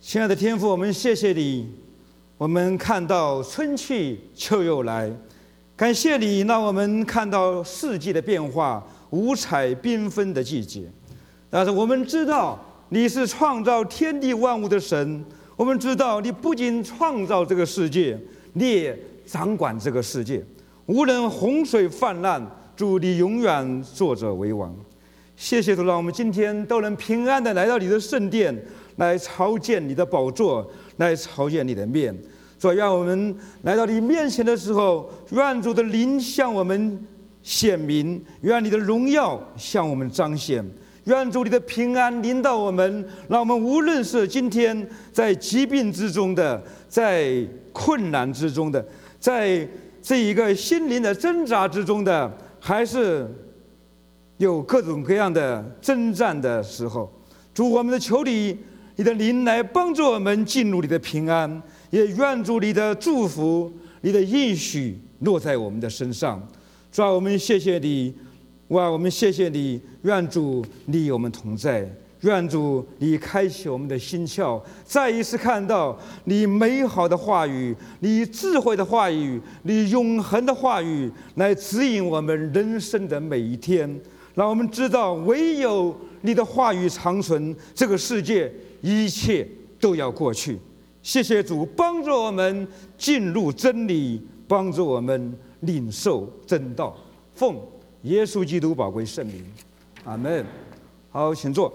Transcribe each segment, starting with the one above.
亲爱的天父，我们谢谢你，我们看到春去秋又来，感谢你让我们看到四季的变化，五彩缤纷的季节。但是我们知道你是创造天地万物的神，我们知道你不仅创造这个世界，你也掌管这个世界。无论洪水泛滥，主你永远坐着为王。谢谢主，让我们今天都能平安的来到你的圣殿，来朝见你的宝座，来朝见你的面。主，愿我们来到你面前的时候，愿主的灵向我们显明，愿你的荣耀向我们彰显，愿主你的平安临到我们，让我们无论是今天在疾病之中的，在困难之中的，在这一个心灵的挣扎之中的，还是有各种各样的征战的时候，主，我们的求你的灵来帮助我们进入你的平安，也愿主你的祝福、你的应许落在我们的身上。主啊，我们谢谢你，哇，我们谢谢你，愿主你与我们同在，愿主你开启我们的心窍，再一次看到你美好的话语，你智慧的话语，你永恒的话语，来指引我们人生的每一天。让我们知道，唯有你的话语长存，这个世界一切都要过去。谢谢主，帮助我们进入真理，帮助我们领受真道。奉耶稣基督宝贵圣名，阿门。好，请坐。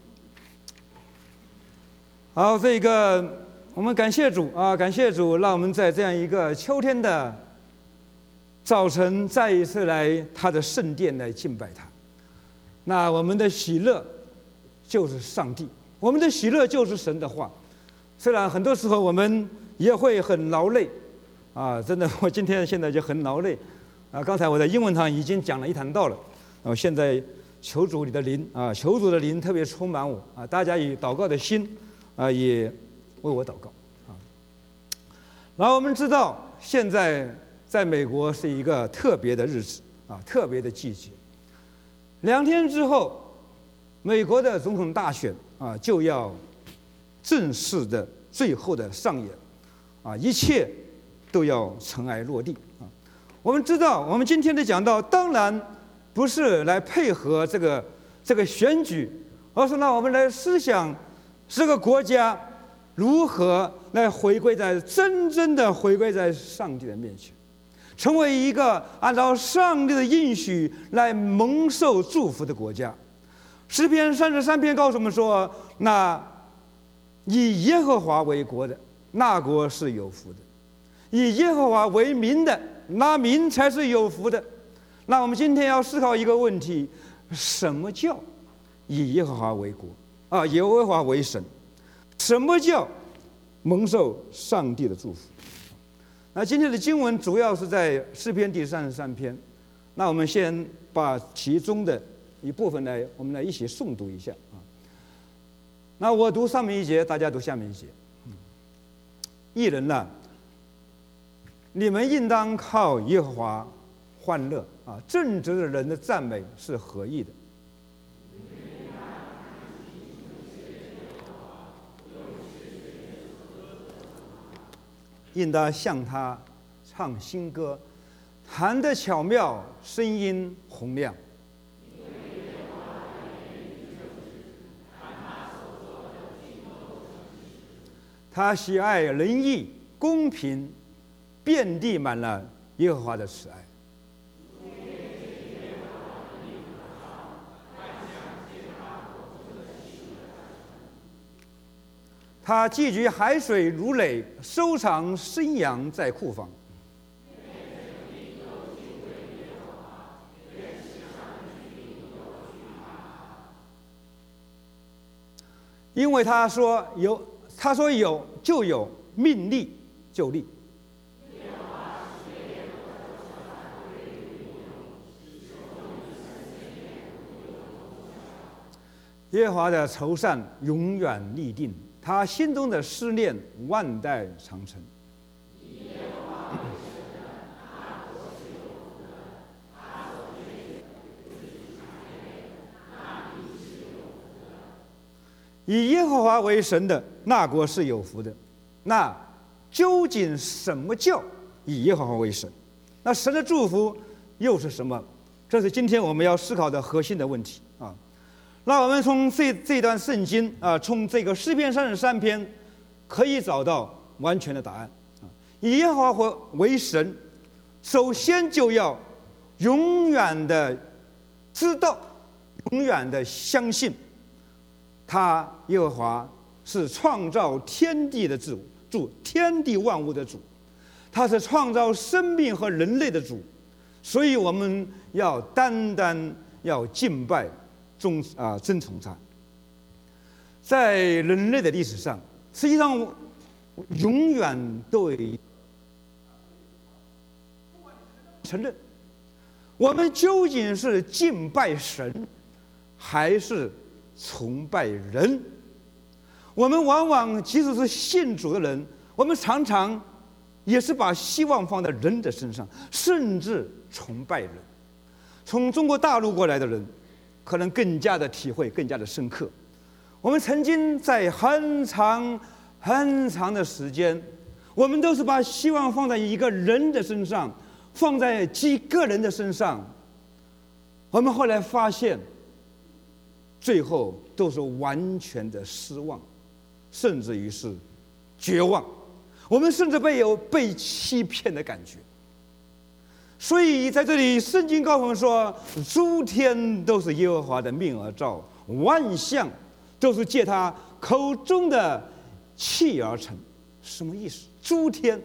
好，这个我们感谢主啊，感谢主，让我们在这样一个秋天的早晨，再一次来他的圣殿来敬拜他。那我们的喜乐就是上帝，我们的喜乐就是神的话。虽然很多时候我们也会很劳累啊，真的，我现在就很劳累啊。刚才我在英文堂已经讲了一堂道了，现在求主你的灵啊，求主的灵特别充满我啊，大家以祷告的心啊，也为我祷告啊。然后我们知道，现在在美国是一个特别的日子啊，特别的季节。2天之后，美国的总统大选啊就要正式的最后的上演啊，一切都要尘埃落定啊。我们知道，我们今天的讲道当然不是来配合这个选举，而是让我们来思想这个国家如何来真正的回归在上帝的面前，成为一个按照上帝的应许来蒙受祝福的国家。诗篇33篇告诉我们说，那以耶和华为国的，那国是有福的；以耶和华为民的，那民才是有福的。那我们今天要思考一个问题：什么叫以耶和华为国啊？耶和华为神？什么叫蒙受上帝的祝福？那今天的经文主要是在诗篇第33篇，那我们先把其中的一部分我们来一起诵读一下啊。那我读上面一节，大家读下面一节。义人呐，你们应当靠耶和华欢乐啊！正直的人的赞美是合意的。应当向他唱新歌，弹得巧妙，声音洪亮。他喜爱仁义、公平，遍地满了耶和华的慈爱。他寄居海水如垒，收藏生羊在库房。因为他说有就有，命立就立。耶和华的筹算永远立定，他心中的思念万代长存。 以耶和华为神的，那国是有福的。那究竟什么叫以耶和华为神？那神的祝福又是什么？这是今天我们要思考的核心的问题啊。那我们从这段圣经啊，从这个诗篇33篇，可以找到完全的答案啊。以耶和华为神，首先就要永远的知道，永远的相信，他耶和华是创造天地的主，天地万物的主，他是创造生命和人类的主，所以我们要单单要敬拜、尊崇他。在人类的历史上，实际上永远都有承认，我们究竟是敬拜神，还是崇拜人？我们往往即使是信主的人，我们常常也是把希望放在人的身上，甚至崇拜人。从中国大陆过来的人，可能更加的体会更加的深刻。我们曾经在很长很长的时间，我们都是把希望放在一个人的身上，放在几个人的身上。我们后来发现，最后都是完全的失望，甚至于是绝望。我们甚至有被欺骗的感觉。所以在这里，圣经告诉我们说，诸天都是耶和华的命而造，万象都是借他口中的气而成。什么意思？诸天，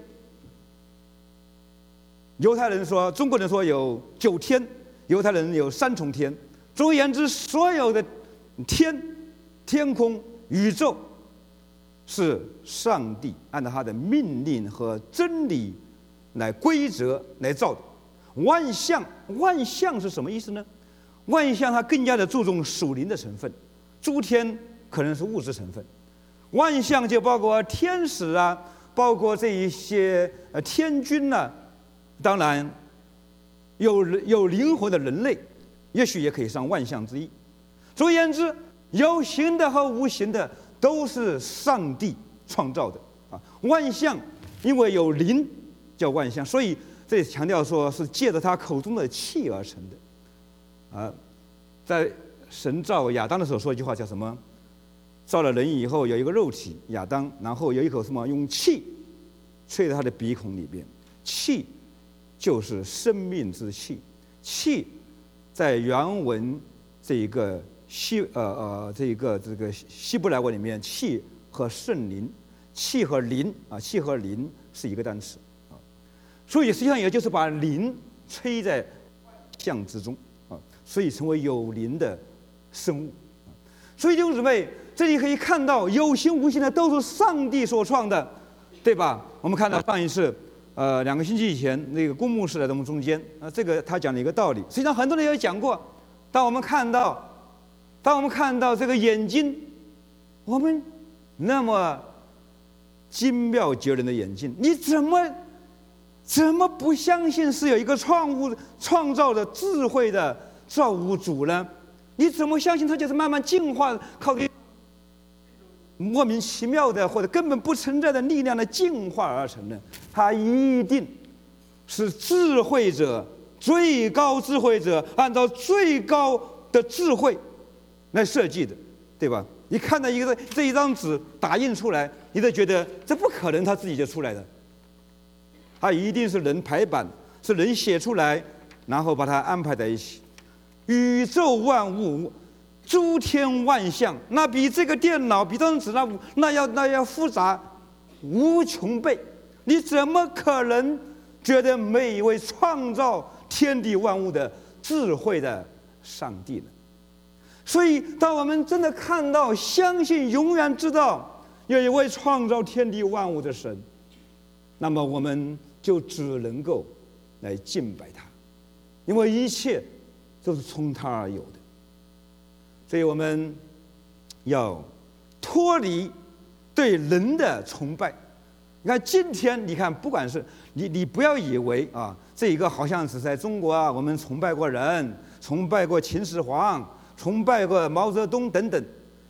犹太人说，中国人说有9天，犹太人有3重天。总而言之，所有的天空、宇宙，是上帝按照他的命令和真理来规则来造的。万象是什么意思呢？万象它更加的注重属灵的成分，诸天可能是物质成分。万象就包括天使啊，包括这一些天君啊，当然有灵魂的人类，也许也可以上万象之一。总而言之，有形的和无形的都是上帝创造的啊。万象因为有灵叫万象，所以这里强调说是借着他口中的气而成的啊。在神造亚当的时候说一句话叫什么？造了人以后有一个肉体亚当，然后有一口什么？用气吹在他的鼻孔里边。气就是生命之气。气在原文这个希伯来文里面，气和圣灵，气和灵啊，气和灵是一个单词啊。所以实际上也就是把灵吹在象之中啊，所以成为有灵的生物。所以弟兄姊妹，这里可以看到有形无形的都是上帝所创的，对吧？我们看到上一次2个星期以前那个公牧师来到我们中间这个他讲了一个道理，实际上很多人也讲过。当我们看到这个眼睛，我们那么精妙绝伦的眼睛，你怎么不相信是有一个创造的智慧的造物主呢？你怎么相信它就是慢慢进化，靠莫名其妙的或者根本不存在的力量的进化而成呢？它一定是智慧者，最高智慧者按照最高的智慧来设计的，对吧？你看到这一张纸打印出来，你都觉得这不可能，它自己就出来的。它一定是人排版，是人写出来，然后把它安排在一起。宇宙万物，诸天万象，那比这个电脑，比这张纸那要复杂无穷倍。你怎么可能觉得每一位创造天地万物的智慧的上帝呢？所以，当我们真的看到、相信、永远知道有一位创造天地万物的神，那么我们就只能够来敬拜他，因为一切都是从他而有的。所以我们要脱离对人的崇拜。你看今天，你看不管是你不要以为啊，这一个好像是在中国我们崇拜过人，崇拜过秦始皇，崇拜过毛泽东等等。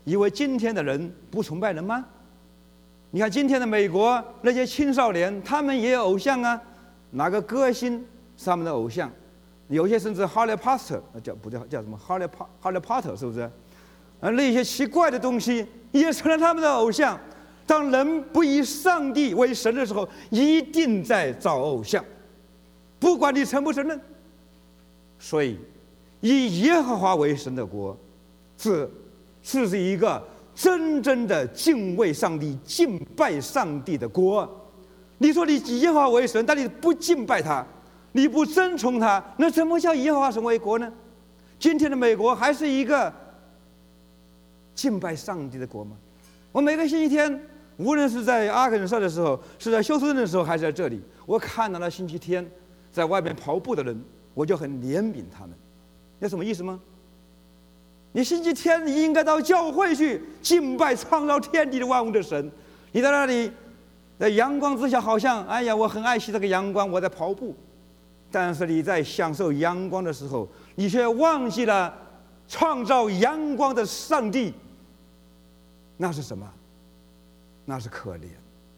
以为今天的人不崇拜人吗？你看今天的美国那些青少年，他们也有偶像啊，哪个歌星是他们的偶像？有些甚至哈利波特叫什么哈利波特是不是？那些奇怪的东西也成了他们的偶像。当人不以上帝为神的时候，一定在找偶像，不管你承不承认。所以，以耶和华为神的国，是一个真正的敬畏上帝、敬拜上帝的国。你说你以耶和华为神，但你不敬拜他，你不尊崇他，那怎么叫耶和华神为国呢？今天的美国还是一个敬拜上帝的国吗？我每个星期天，无论是在阿肯色的时候，是在休斯顿的时候，还是在这里，我看到了星期天在外面跑步的人，我就很怜悯他们。有什么意思吗？你星期天你应该到教会去敬拜创造天地的万物的神，你在那里在阳光之下，好像哎呀，我很爱惜这个阳光，我在跑步。但是你在享受阳光的时候，你却忘记了创造阳光的上帝。那是什么？那是可怜。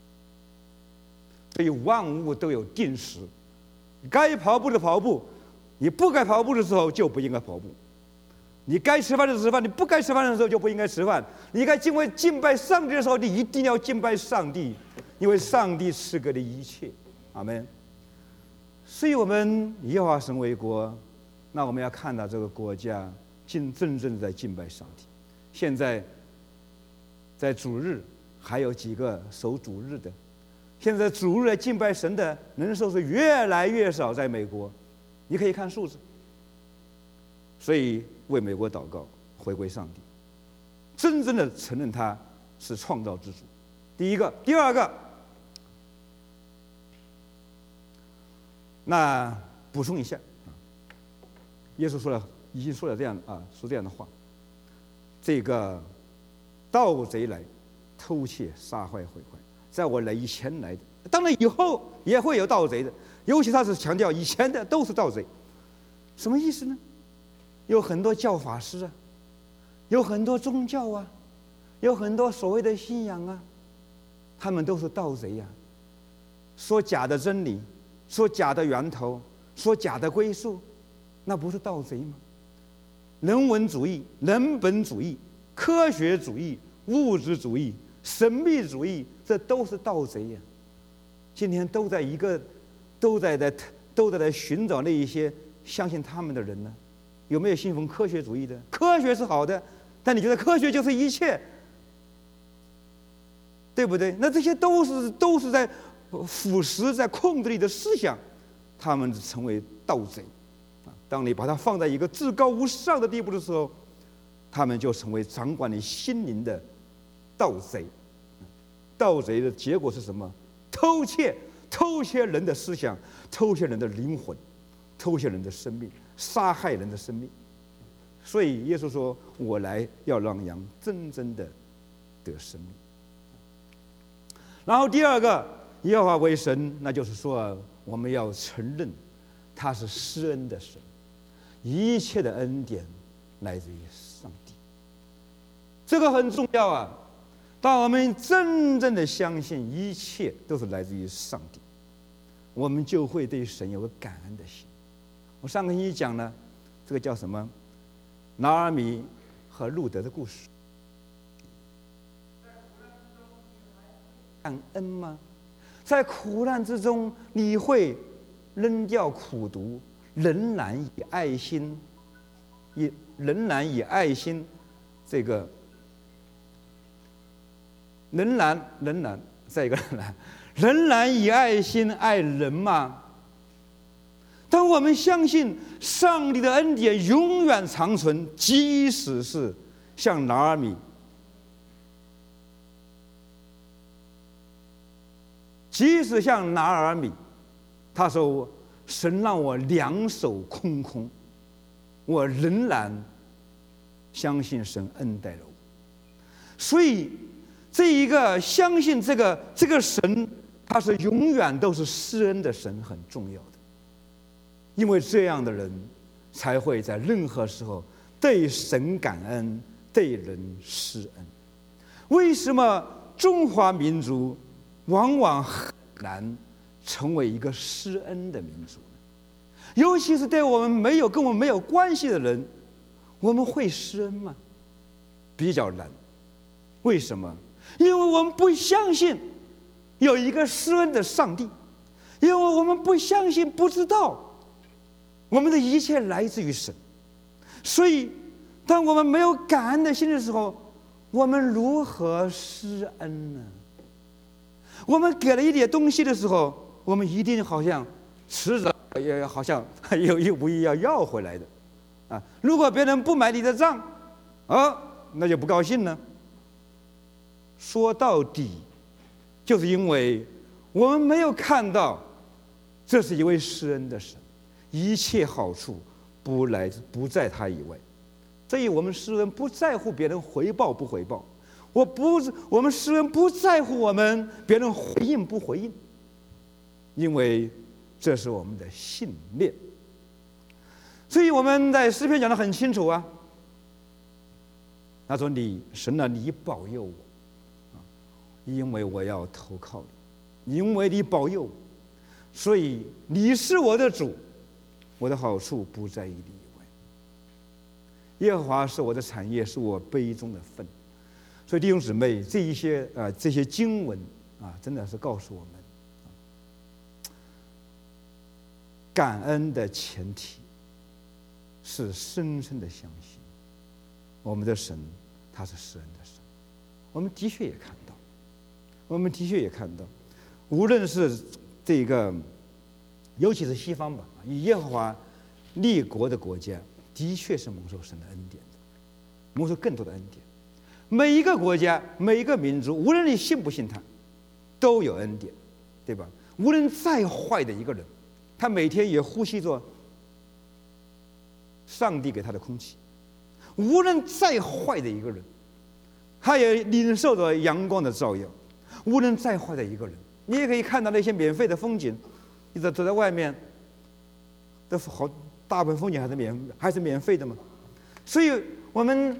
所以万物都有定时，该跑步的跑步，你不该跑步的时候就不应该跑步。你该吃饭的吃饭，你不该吃饭的时候就不应该吃饭。你该敬拜上帝的时候，你一定要敬拜上帝，因为上帝赐给的一切。阿们。所以我们以耶和华神为国，那我们要看到这个国家真正的在敬拜上帝。现在在主日还有几个守主日的，现在主日来敬拜神的人数是越来越少，在美国，你可以看数字。所以为美国祷告，回归上帝，真正的承认他是创造之主。第一个，第二个，那补充一下，耶稣已经说了这样说这样的话：这个盗贼来偷窃、杀害、毁坏，在我来以前来的，当然以后也会有盗贼的，尤其他是强调以前的都是盗贼，什么意思呢？有很多教法师啊，有很多宗教啊，有很多所谓的信仰啊，他们都是盗贼呀！说假的真理，说假的源头，说假的归宿，那不是盗贼吗？人文主义、人本主义、科学主义、物质主义、神秘主义，这都是盗贼呀！今天都在寻找那一些相信他们的人呢。有没有信奉科学主义的？科学是好的，但你觉得科学就是一切，对不对？那这些都是在腐蚀、在控制你的思想，他们成为盗贼。当你把它放在一个至高无上的地步的时候，他们就成为掌管你心灵的盗贼。盗贼的结果是什么？偷窃人的思想，偷窃人的灵魂，偷窃人的生命，杀害人的生命。所以耶稣说：“我来要让羊真正的得生命。”然后第二个，耶和华为神，那就是说我们要承认他是施恩的神，一切的恩典来自于上帝。这个很重要啊！当我们真正的相信一切都是来自于上帝，我们就会对神有个感恩的心。我上个星期讲了这个叫什么拿俄米和路德的故事。感恩吗？在苦难之中，你会扔掉苦毒，仍然以爱心，这个仍然再一个仍然以爱心爱人吗？当我们相信上帝的恩典永远长存，即使是像拿俄米，他说：“神让我两手空空，我仍然相信神恩待了我。”所以，这一个相信这个神，他是永远都是施恩的神，很重要的。因为这样的人才会在任何时候对神感恩， 对人施恩。为什么中华民族往往很难成为一个施恩的民族呢？尤其是对我们跟我们没有关系的人，我们会施恩吗？比较难。为什么？因为我们不相信有一个施恩的上帝，因为我们不相信、不知道我们的一切来自于神。所以当我们没有感恩的心的时候，我们如何施恩呢？我们给了一点东西的时候，我们一定好像迟早也好像有意无意要回来的啊！如果别人不买你的账那就不高兴了。说到底，就是因为我们没有看到这是一位施恩的神，一切好处不在他以外。所以我们施恩不在乎别人回报不回报，我们施恩不在乎别人回应不回应，因为这是我们的信念。所以我们在诗篇讲得很清楚啊，他说神啊，你保佑我，因为我要投靠你，因为你保佑我，所以你是我的主，我的好处不在于你以外。耶和华是我的产业，是我杯中的分。所以弟兄姊妹，这些经文真的是告诉我们，感恩的前提是深深的相信我们的神他是施恩的神。我们的确也看到，无论是这个，尤其是西方吧，以耶和华立国的国家，的确是蒙受神的恩典的，蒙受更多的恩典。每一个国家，每一个民族，无论你信不信他，都有恩典，对吧？无论再坏的一个人，他每天也呼吸着上帝给他的空气；无论再坏的一个人，他也领受着阳光的照耀。无论再坏的一个人，你也可以看到那些免费的风景，你走在外面，大部分风景还是免费的嘛。所以我们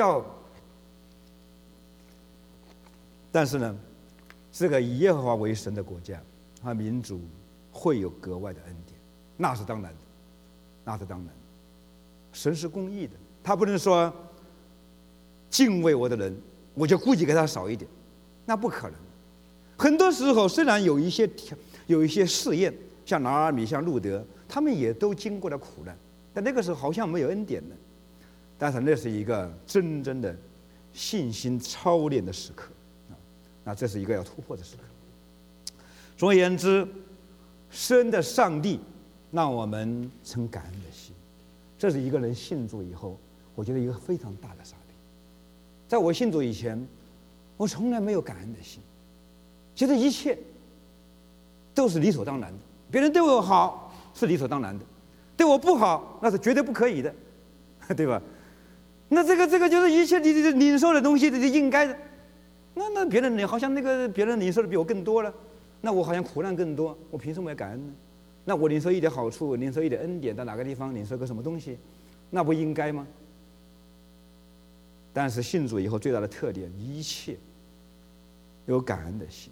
但是呢，这个以耶和华为神的国家，民族会有格外的恩典，那是当然的。神是公义的，他不能说敬畏我的人，我就故意给他少一点，那不可能。很多时候，虽然有一些试验，像拿阿米、像路德，他们也都经过了苦难，但那个时候好像没有恩典了。但是那是一个真正的信心操练的时刻，那这是一个要突破的时刻。总而言之，施恩的上帝让我们存感恩的心，这是一个人信主以后，我觉得一个非常大的差别。在我信主以前，我从来没有感恩的心，觉得一切都是理所当然的，别人对我好是理所当然的，对我不好那是绝对不可以的，对吧？那这个就是一切你领受的东西，是应该的。那别人好像别人领受的比我更多了，那我好像苦难更多，我凭什么要感恩呢？那我领受一点好处，领受一点恩典，在哪个地方领受个什么东西，那不应该吗？但是信主以后最大的特点，一切有感恩的心，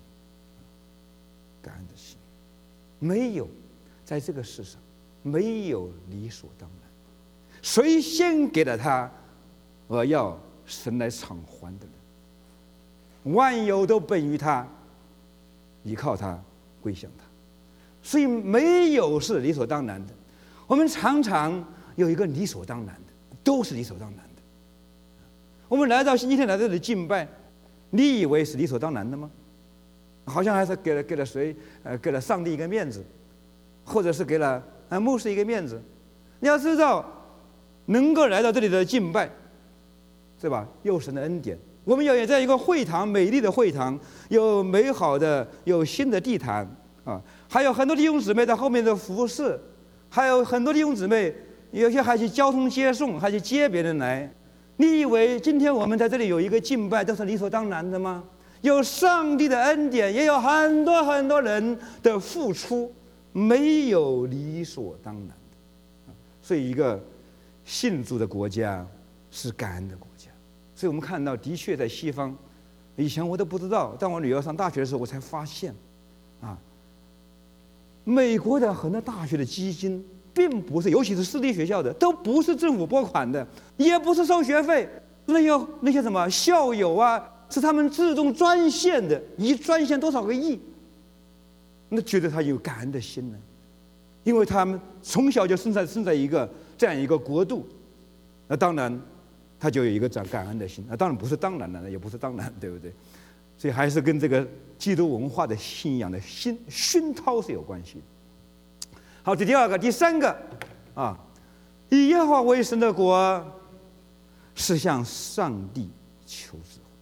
没有在这个世上没有理所当然，谁先给了他，而要神来偿还的人，万有都本于他，依靠他，归向他，所以没有是理所当然的。我们常常有一个理所当然的，都是理所当然的。我们今天来到这里敬拜，你以为是理所当然的吗？好像还是给了谁？给了上帝一个面子，或者是给了牧师一个面子。你要知道，能够来到这里的敬拜，对吧？有神的恩典。我们也在一个会堂，美丽的会堂，有美好的，有新的地毯还有很多弟兄姊妹在后面的服侍，还有很多弟兄姊妹，有些还去交通接送，还去接别人来。你以为今天我们在这里有一个敬拜都是理所当然的吗？有上帝的恩典，也有很多很多人的付出，没有理所当然的。所以一个信主的国家是感恩的国家， 所以我们看到，的确在西方，以前我都不知道，当我女儿上大学的时候，我才发现，啊，美国的很多大学的基金，并不是，尤其是私立学校的，都不是政府拨款的，也不是收学费，那些什么校友啊，是他们自动专线的，一专线多少个亿，那觉得他有感恩的心呢，因为他们从小就生在一个这样一个国度，那当然他就有一个感恩的心，那当然不是当然了，也不是当然，对不对？所以还是跟这个基督文化的信仰的熏陶是有关系的。好，这第二个，第三个啊，以耶和华为神的国是向上帝求智慧。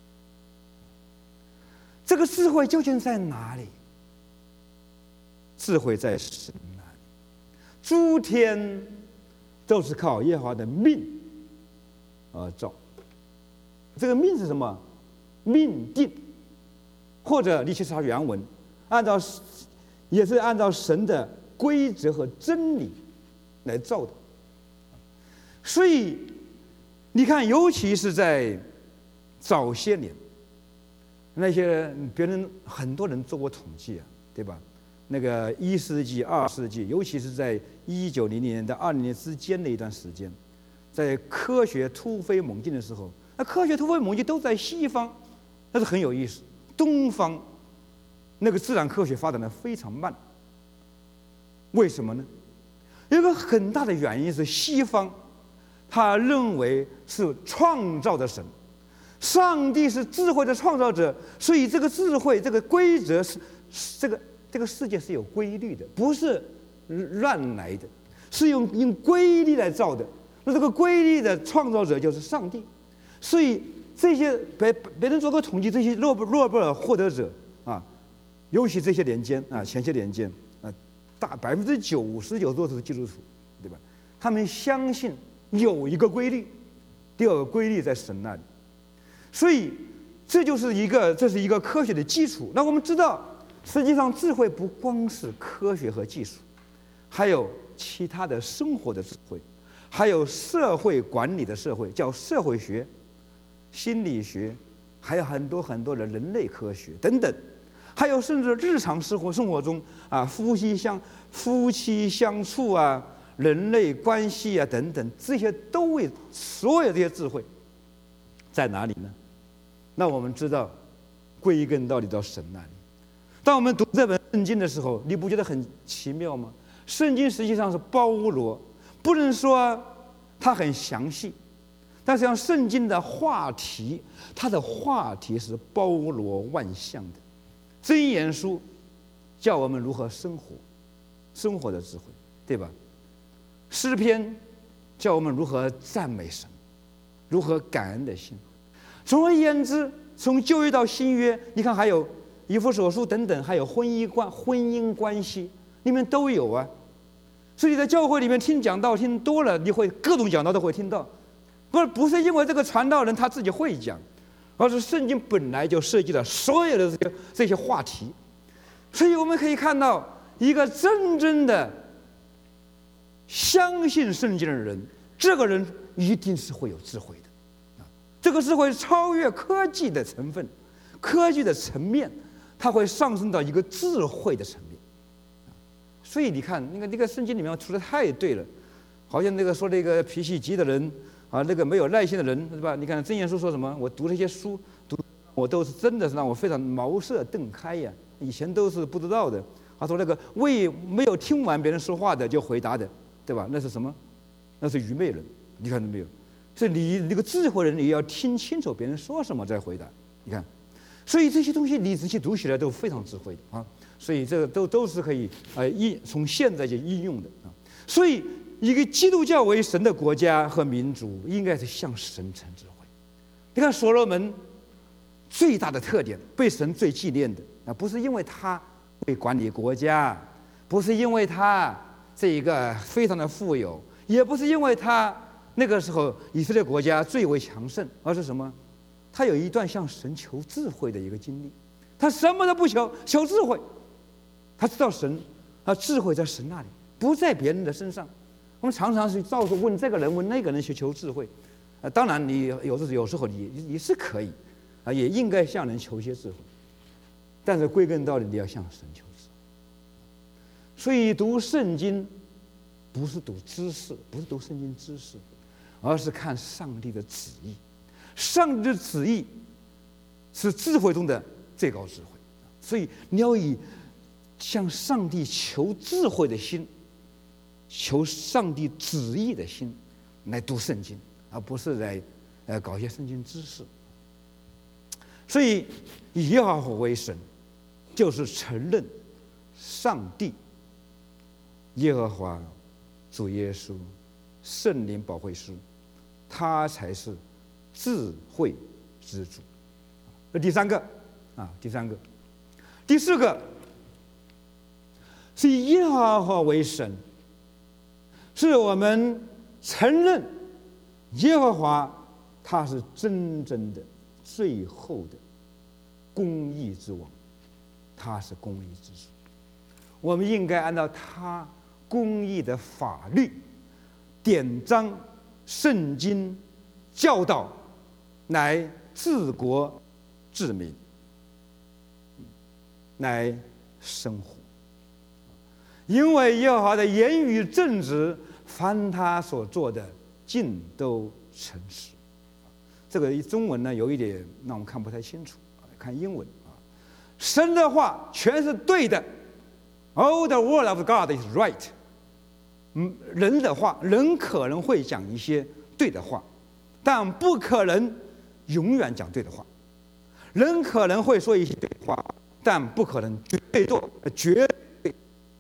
这个智慧究竟在哪里？智慧在神那里，诸天都是靠耶和华的命而造。这个命是什么？命定，或者你去查原文，也是按照神的规则和真理来造的。所以你看，尤其是在早些年，那些很多人做过统计啊，对吧？那个1世纪、2世纪，尤其是在1900年到20年之间的一段时间，在科学突飞猛进的时候，那科学突飞猛进都在西方，那是很有意思。东方那个自然科学发展的非常慢，为什么呢？有一个很大的原因是西方他认为是创造的神，上帝是智慧的创造者，所以这个智慧这个规则是这个世界是有规律的，不是乱来的，是用规律来造的。那这个规律的创造者就是上帝。所以这些别人做过统计，这些诺贝尔获得者啊，尤其这些年间啊，前些年间啊，大99%都是基督徒，对吧？他们相信有一个规律，第二个规律在神那里。所以这是一个科学的基础。那我们知道，实际上智慧不光是科学和技术，还有其他的生活的智慧，还有社会管理的叫社会学、心理学，还有很多很多的人类科学等等，还有甚至日常生活中啊，夫妻相处啊，人类关系啊等等，这些都为所有这些智慧在哪里呢？那我们知道，归根到底到神那里。当我们读这本圣经的时候，你不觉得很奇妙吗？圣经实际上是包罗，不能说它很详细，但是像圣经的话题，它的话题是包罗万象的。箴言书教我们如何生活的智慧，对吧？诗篇教我们如何赞美神，如何感恩的心。总而言之，从旧约到新约，你看还有以弗所书等等，还有婚姻关系里面都有啊。所以在教会里面听讲道听多了，你会各种讲道都会听到，不是因为这个传道人他自己会讲，而是圣经本来就涉及了所有的这些话题。所以我们可以看到，一个真正的相信圣经的人，这个人一定是会有智慧的。这个智慧超越科技的成分、科技的层面，它会上升到一个智慧的层面。所以你看，那个圣经里面说的太对了，好像说那个脾气急的人啊，那个没有耐心的人，是吧？你看箴言书说什么？我读这些书，我都是真的是让我非常茅塞顿开呀！以前都是不知道的。他说那个没有听完别人说话的就回答的，对吧？那是什么？那是愚昧人。你看到没有？所以你那个智慧人，你要听清楚别人说什么再回答。你看，所以这些东西你仔细读起来都非常智慧的啊。所以这个都是可以从现在就应用的啊。所以一个基督教为神的国家和民族，应该是向神称智慧。你看所罗门最大的特点，被神最纪念的啊，不是因为他会管理国家，不是因为他这一个非常的富有，也不是因为他那个时候以色列国家最为强盛，而是什么？他有一段向神求智慧的一个经历，他什么都不求，求智慧。他知道神啊，智慧在神那里，不在别人的身上。我们常常是到处问这个人问那个人去求智慧， 当然你有时候你是可以也应该向人求些智慧，但是归根到底你要向神求智慧。所以读圣经不是读知识，不是读圣经知识，而是看上帝的旨意。上帝的旨意是智慧中的最高智慧，所以你要以向上帝求智慧的心，求上帝旨意的心来读圣经，而不是来搞一些圣经知识。所以以耶和华为神，就是承认上帝、耶和华、主耶稣、圣灵保惠师，他才是智慧之主。这第三个，第四个是以耶和华为神，是我们承认耶和华他是真正的最后的公义之王，他是公义之主。我们应该按照他公义的法律、典章、圣经教导来治国治民，来生活。因为耶和华的言语正直，凡他所做的尽都诚实。这个中文呢有一点让我们看不太清楚，看英文神的话全是对的。All the word of God is right。人的话，人可能会讲一些对的话，但不可能永远讲对的话。人可能会说一些对的话，但不可能绝对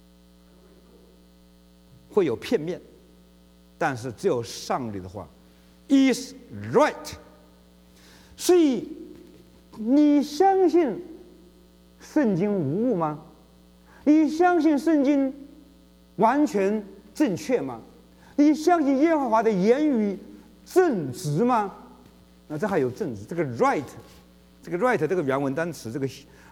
会有片面。但是只有上帝的话 is right。所以你相信圣经无误吗？你相信圣经完全正确吗？你相信耶和华的言语正直吗？那这还有正直，这个 right， 这个原文单词，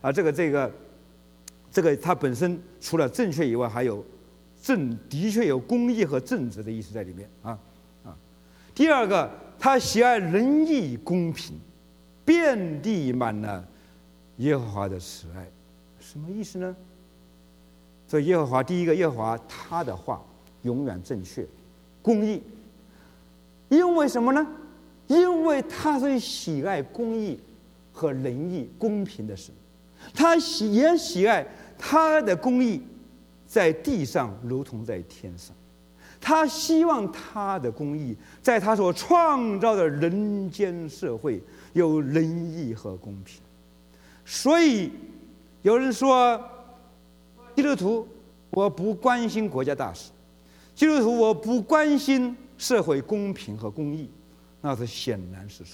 这个它本身除了正确以外，还有的确有公义和正直的意思在里面第二个，他喜爱仁义公平，遍地满了耶和华的慈爱。什么意思呢？所以耶和华，第一个，耶和华他的话永远正确、公义。因为什么呢？因为他是喜爱公义和仁义、公平的神，他也喜爱他的公义在地上如同在天上。他希望他的公义在他所创造的人间社会有仁义和公平。所以有人说，基督徒我不关心国家大事，基督徒我不关心社会公平和公义，那是显然是错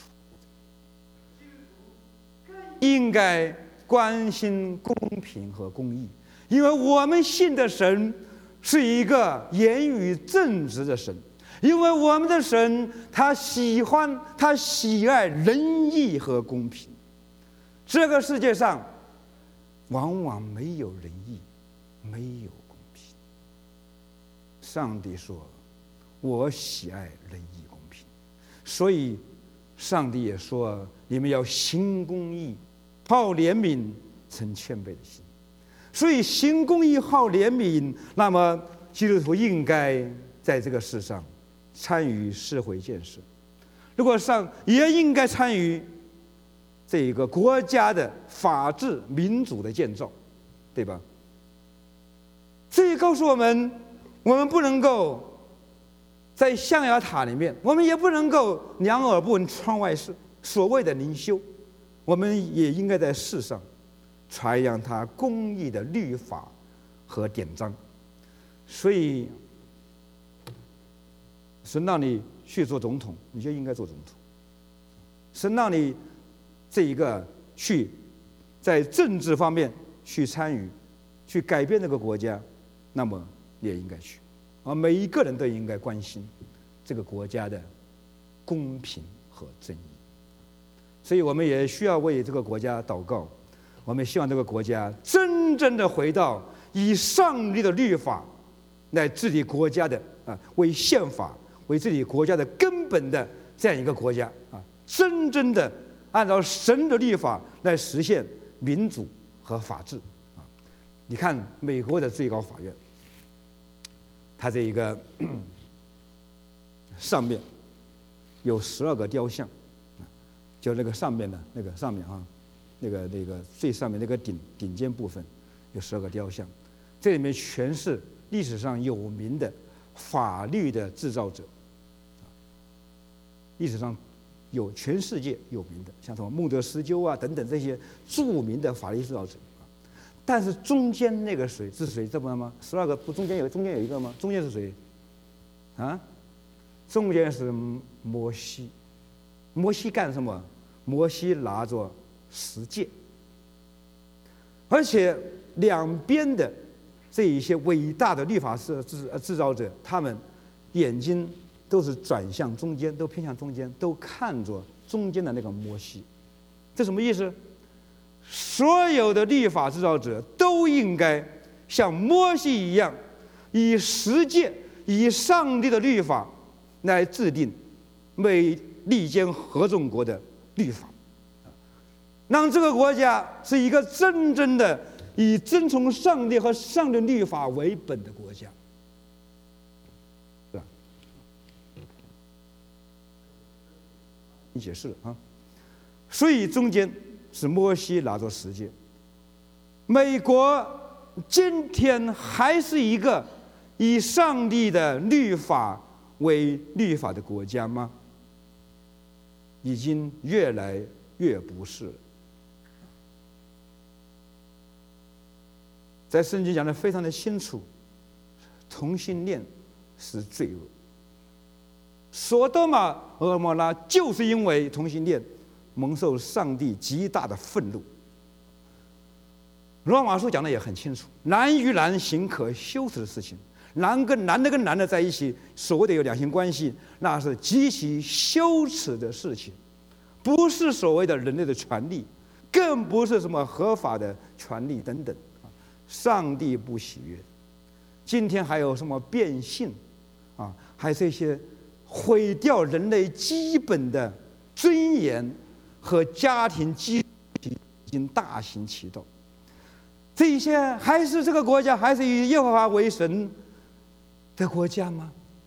的。应该关心公平和公义，因为我们信的神是一个言语正直的神，因为我们的神他喜爱仁义和公平。这个世界上往往没有仁义，没有公平。上帝说我喜爱仁义公平，所以上帝也说你们要行公义，好怜悯，存谦卑的心。所以行公义，好怜悯，那么基督徒应该在这个世上参与社会建设，如果也应该参与这个国家的法治民主的建造，对吧？这也告诉我们，我们不能够在象牙塔里面，我们也不能够两耳不闻窗外事，所谓的灵修，我们也应该在世上传扬他公义的律法和典章。所以神让你去做总统，你就应该做总统。神让你这一个去在政治方面去参与，去改变这个国家，那么你也应该去。而每一个人都应该关心这个国家的公平和正义。所以我们也需要为这个国家祷告，我们希望这个国家真正的回到以上帝的律法来治理国家的为宪法，为治理国家的根本的这样一个国家啊，真正的按照神的律法来实现民主和法治啊。你看美国的最高法院，它这一个上面有12个雕像，就那个上面的那个上面啊，那个最上面那个顶尖部分有12个雕像，这里面全是历史上有名的法律的制造者，历史上有全世界有名的，像什么孟德斯鸠啊等等这些著名的法律制造者。但是中间那个谁是谁？知道吗？12个不中间有一个吗？中间是谁？啊？中间是摩西。摩西干什么？摩西拿着十诫，而且两边的这一些伟大的律法制造者，他们眼睛都是转向中间，都偏向中间，都看着中间的那个摩西。这什么意思？所有的律法制造者都应该像摩西一样，以十诫、以上帝的律法来制定利坚合众国的律法，让这个国家是一个真正的以遵从上帝和上帝律法为本的国家，是吧？你解释了啊？所以中间是摩西拿着十诫。美国今天还是一个以上帝的律法为律法的国家吗？已经越来越不是了。在圣经讲得非常的清楚，同性恋是罪恶。索多玛、蛾摩拉就是因为同性恋蒙受上帝极大的愤怒。罗马书讲的也很清楚，男与男行可羞耻的事情，男的跟男的在一起，所谓的有两性关系，那是极其羞耻的事情，不是所谓的人类的权利，更不是什么合法的权利等等。上帝不喜悦。今天还有什么变性啊，还有这些毁掉人类基本的尊严和家庭基础已经大行其道。这些还是这个国家还是以耶和华为神的国家吗？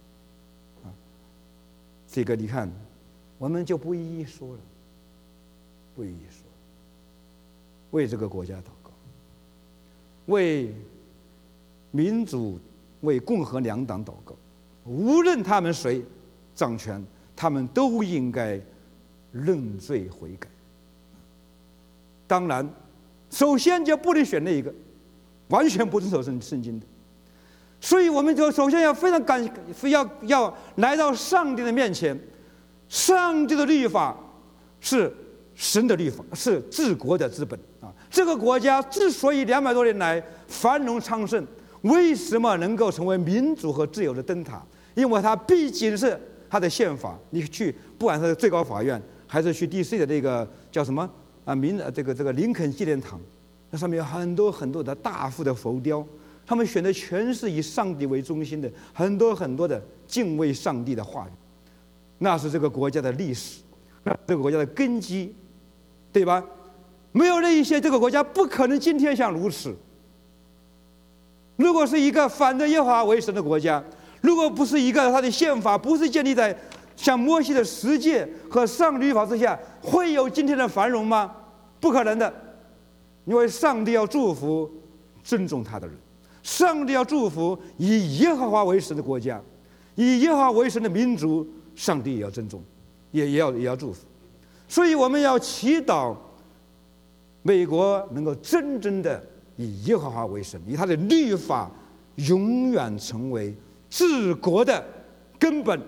这个你看，我们就不一一说了，不一一说。为这个国家祷告，为民主、为共和两党祷告，无论他们谁掌权，他们都应该认罪悔改。当然，首先就不能选那一个完全不遵守圣经的。所以我们就首先要非常要来到上帝的面前。上帝的律法是神的律法，是治国的之本啊！这个国家之所以200多年来繁荣昌盛，为什么能够成为民主和自由的灯塔？因为它毕竟是它的宪法。你去不管是最高法院，还是去 DC 的那个叫什么啊这个林肯纪念堂，那上面有很多很多的大幅的浮雕，他们选的全是以上帝为中心的很多很多的敬畏上帝的话语。那是这个国家的历史，这个国家的根基，对吧？没有那一些，这个国家不可能今天像如此。如果是一个反着耶和华为神的国家，如果不是一个它的宪法不是建立在像摩西的十诫和上帝律法之下，会有今天的繁荣吗？不可能的，因为上帝要祝福尊重他的人，上帝要祝福以耶和华为神的国家，以耶和华为神的民族。上帝也要尊重，也要祝福，所以我们要祈祷美国能够真正的以耶和华为神，以他的律法永远成为治国的根本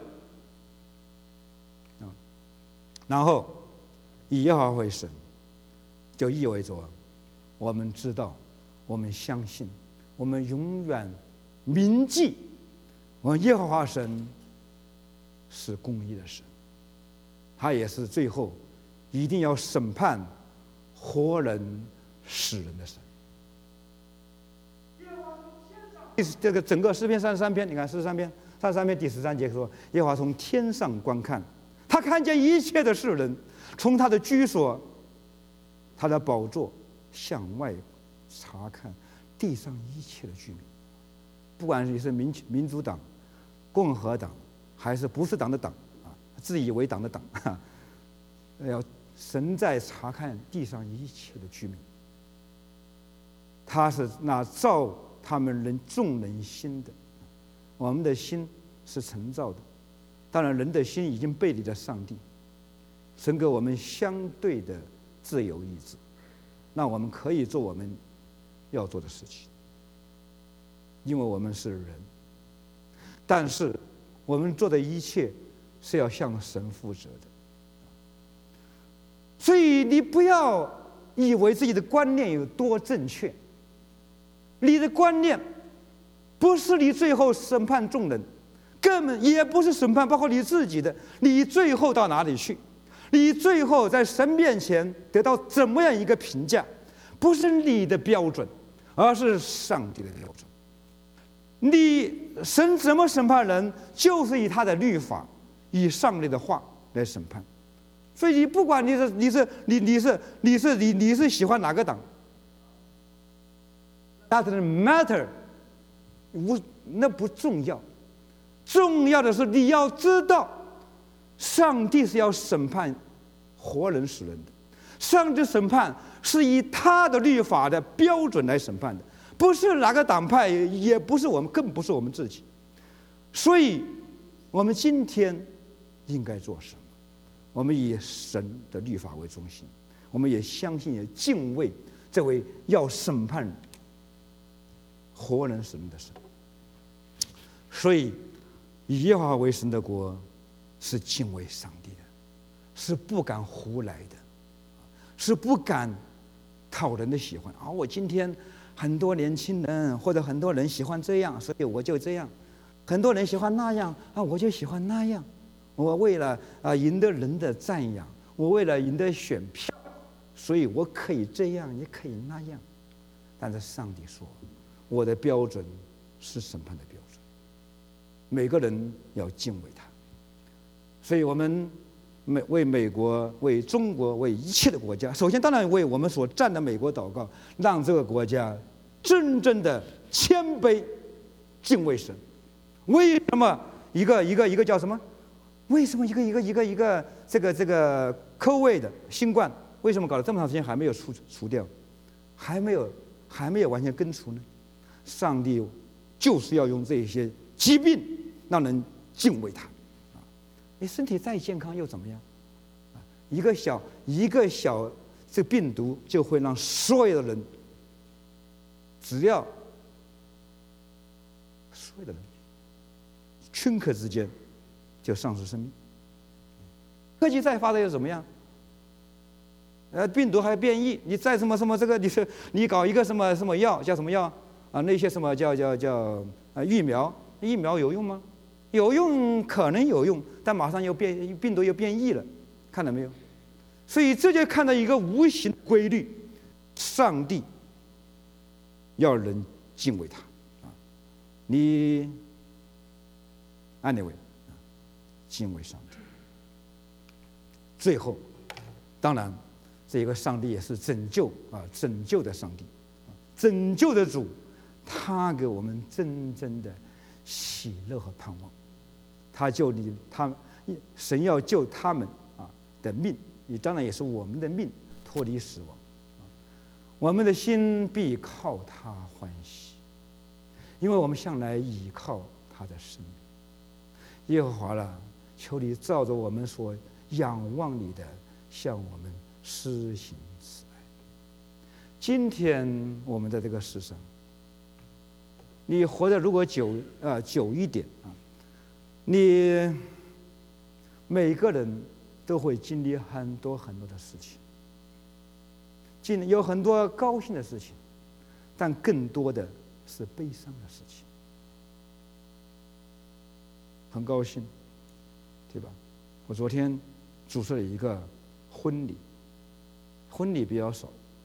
然后以耶和华为神，就意味着我们知道，我们相信，我们永远铭记，我们耶和华神是公义的神，他也是最后一定要审判活人死人的神。这个整个诗篇33篇，你看33篇第13节说，耶和华从天上观看，他他看见一切的世人，从他的居所、他的宝座向外查看地上一切的居民，不管你是民主党、共和党，还是不是党的党啊，自以为党的党，要神在查看地上一切的居民。他是那造他们众人心的，我们的心是神造的，当然人的心已经背离了上帝，神给我们相对的自由意志，那我们可以做我们要做的事情，因为我们是人，但是我们做的一切是要向神负责的。所以你不要以为自己的观念有多正确，你的观念不是你最后审判众人，根本也不是审判包括你自己的，你最后到哪里去，你最后在神面前得到怎么样一个评价，不是你的标准，而是上帝的标准。神怎么审判人，就是以他的律法，以上帝的话来审判。所以你不管你是喜欢哪个党，doesn't matter， 那不重要，重要的是你要知道，上帝是要审判活人死人的，上帝审判是以他的律法的标准来审判的，不是哪个党派，也不是我们，更不是我们自己。所以，我们今天应该做什么？我们以神的律法为中心，我们也相信也敬畏这位要审判活人死人的神。所以以耶和华为神的国是敬畏上帝的，是不敢胡来的，是不敢讨人的喜欢啊！我今天很多年轻人或者很多人喜欢这样，所以我就这样；很多人喜欢那样啊，我就喜欢那样。我为了赢得人的赞扬，我为了赢得选票，所以我可以这样，也可以那样。但是上帝说，我的标准是审判的标准，每个人要敬畏他。所以我们为美国、为中国、为一切的国家，首先当然为我们所站的美国祷告，让这个国家真正的谦卑敬畏神。为什么一个叫什么？为什么一个这个 COVID 的新冠，为什么搞了这么长时间还没有除掉，还没有完全根除呢？上帝就是要用这些疾病让人敬畏他。你身体再健康又怎么样？一个小这病毒就会让所有的人，只要所有的人顷刻之间就丧失生命。科技再发达又怎么样？病毒还变异，你再什么这个，你搞一个什么药，叫什么药啊？那些什么叫疫苗有用吗？有用，可能有用，但马上病毒又变异了，看到没有？所以这就看到一个无形规律，上帝要人敬畏他啊！你anyway敬畏上帝。最后，当然，这个上帝也是拯救的上帝，拯救的主，他给我们真正的喜乐和盼望。神要救他们的命，也当然也是我们的命，脱离死亡。我们的心必靠他欢喜，因为我们向来倚靠他的生命。耶和华啊，求你照着我们所仰望你的，向我们施行慈爱。今天我们在这个世上，你活得如果久一点你每个人都会经历很多的事情，有很多高兴的事情，但更多的是悲伤的事情。很高兴，对吧？我昨天主持了一个婚礼比较少，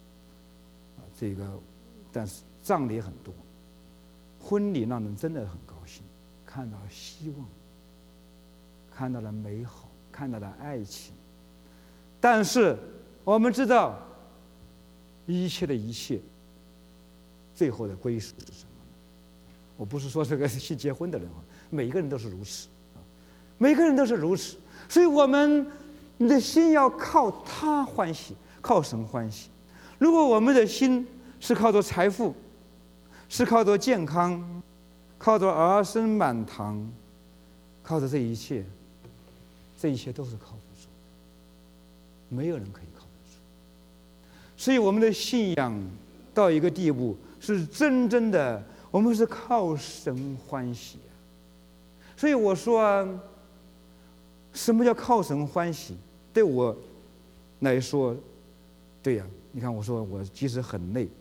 但是葬礼很多。婚礼让人真的很高兴，看到希望，看到了美好， 看到了爱情。但是我们知道，一切的一切，最后的归属是什么？我不是说这个新结婚的人啊，每个人都是如此啊，每个人都是如此。所以我们的心要靠他欢喜，靠神欢喜。如果我们的心是靠着财富，是靠着健康，靠着儿孙满堂，靠着这一切，这一切都是靠不住的，没有人可以靠得住。所以我们的信仰到一个地步，是真正的，我们是靠神欢喜啊。所以我说，什么叫靠神欢喜？对我来说，对呀，你看我说我即使很累，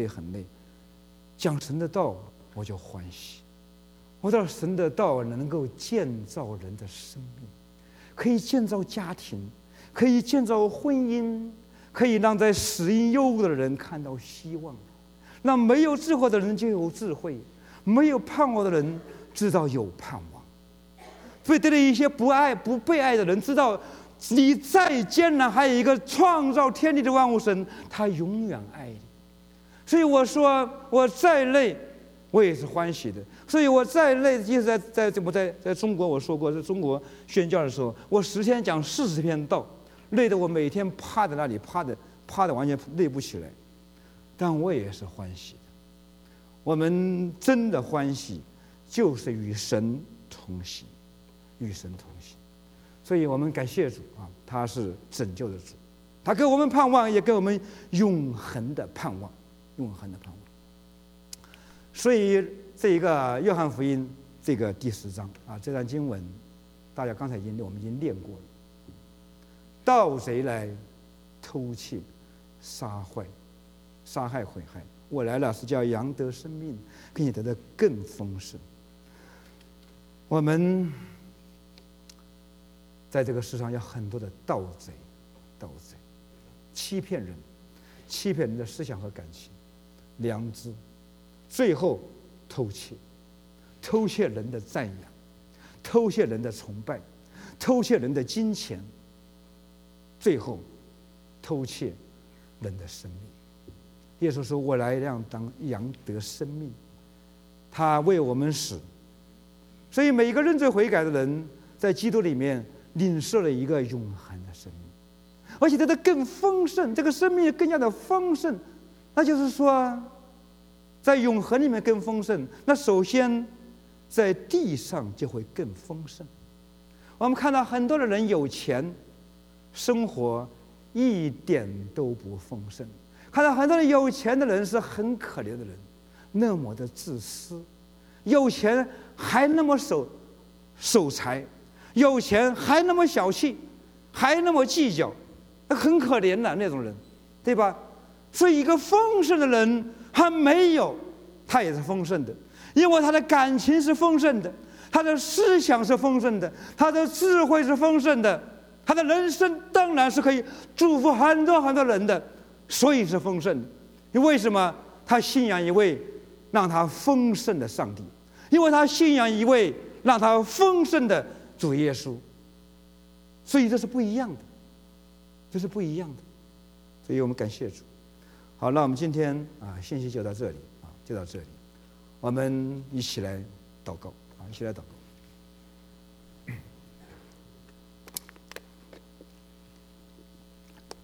讲神的道我就欢喜。我知道神的道能够建造人的生命，可以建造家庭，可以建造婚姻，可以让在死荫幽谷的人看到希望，让没有智慧的人就有智慧，没有盼望的人知道有盼望。所以对了一些不被爱的人，知道你再艰难，还有一个创造天地的万物神，他永远爱你。所以我说，我再累，我也是欢喜的。所以我再累，即使在中国，我说过，在中国宣教的时候，我10天讲40篇道，累得我每天趴在那里，趴的完全累不起来，但我也是欢喜的。我们真的欢喜，就是与神同行，与神同行。所以我们感谢主啊，他是拯救的主，他给我们盼望，也给我们永恒的盼望，永恒的盼望。所以这一个约翰福音这个第10章啊，这段经文，大家刚才我们已经念过了。盗贼来偷窃、杀害、毁害，我来了是叫羊得生命，并且得的更丰盛。我们在这个世上有很多的盗贼，欺骗人的思想和感情、良知，最后偷窃人的赞扬，偷窃人的崇拜，偷窃人的金钱，最后偷窃人的生命。耶稣说：“我来让当羊得生命。”他为我们死，所以每一个认罪悔改的人，在基督里面领受了一个永恒的生命，而且它的更丰盛，这个生命更加的丰盛。那就是说，在永恒里面更丰盛，那首先在地上就会更丰盛。我们看到很多的人有钱，生活一点都不丰盛；看到很多的有钱的人是很可怜的人，那么的自私，有钱还那么守财，有钱还那么小气，还那么计较，很可怜的那种人，对吧？所以一个丰盛的人，他没有，他也是丰盛的，因为他的感情是丰盛的，他的思想是丰盛的，他的智慧是丰盛的，他的人生当然是可以祝福很多很多人的，所以是丰盛的。因为什么？他信仰一位让他丰盛的上帝，因为他信仰一位让他丰盛的主耶稣，所以这是不一样的，这是不一样的。所以我们感谢主。好，那我们今天信息就到这里啊，就到这里。我们一起来祷告啊，一起来祷告。